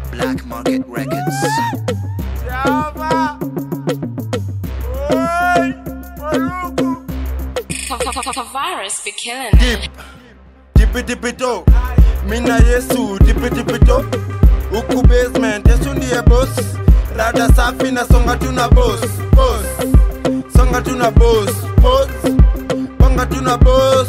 Black Market Records. Virus be killing it. Dip it up. Mina Yesu, dip it up. Uku basement, Yesu ndiye boss. Rada safi na songa tuna boss. Songa tuna boss. Bonga tuna boss.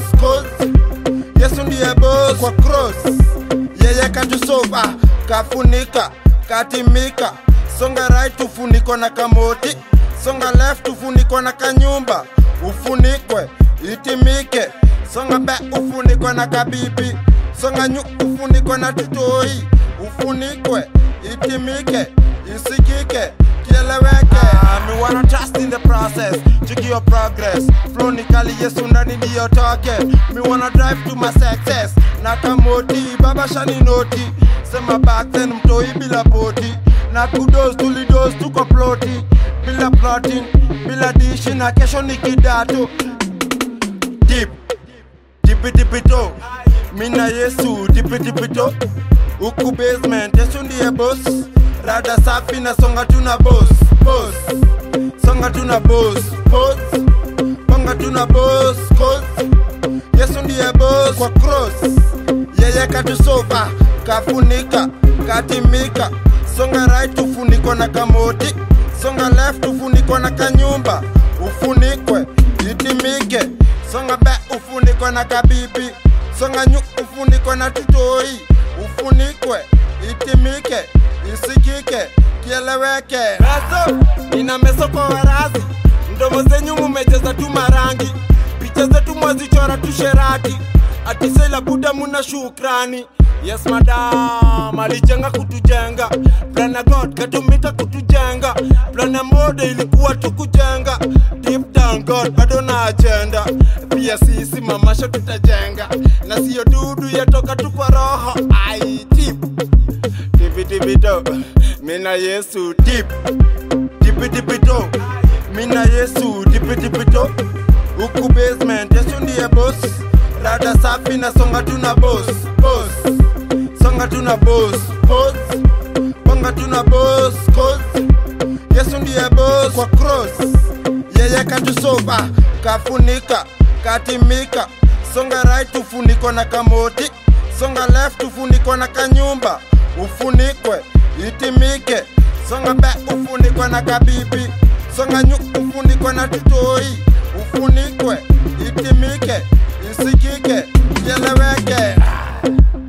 Yesu ndiye boss. Kwa cross yeye katusova, kafunika, katimika. Songa right tufuniko na kamoti. Songa left tufuniko na kanyumba. Ufunikwe, itimike. Songa back ufunikwe na kabibi. Songa nyu ufunikwe na tutoi. Ufunikwe, itimike, isikike, kieleweke. Me wanna trust in the process, check your progress. Flow nikali Yesu ndani ndiyo toke. Me wanna drive to my success. Na kamoti, baba shani noti. Sema back then mtoi bila poti. Na kudos tulidos tuko ploti. Bila plotting, bila dishi na kesho ni kidato. Dip it up. Mina Yesu, dip it up. Uku basement, Yesu ndiye boss. Rada safi na songa tuna boss. Songa tuna boss. Bonga tuna boss. Yesu ndiye boss. Kwa cross yeye katusova, kafunika, katimika. Songa right ufuniko na kamoti. Songa left ufuniko na kanyumba. Ufunikwe, itimike. Songa back ufuniko na kabibi. Songa nyu ufuniko na tutoi. Ufunikwe, itimike, isikike, kieleweke. Raso, nina meso kwa warazi. Mdomo zenyu mumejeza tu marangi. Picha zetu mwazichora tu sherati. Atisela buda muna shukrani. Yes madam, alijenga kutujenga. Plana God katumita kutujenga. Plana mode ilikuwa tukujenga. Deep down God bado na agenda. Pia sisi mamasho tutajenga. Na siyo dudu yatoka tu kwa roho. Ai tip do. Mina Yesu dip do. Mina Yesu dip do. Uku basement Yesu ndiye boss. Rada safi na songa tuna boss. Songa tuna boss. Bonga tuna boss. Yesu ndiye boss. Kwa cross yeye katusova, kafunika, katimika. Songa right ufuniko na kamoti. Songa left ufuniko na kanyumba. Ufunikwe, itimike. Songa back ufunikwe na kabibi. Songa nyu ufunikwe na tutoi. Ufunikwe, itimike, isikike, kieleweke.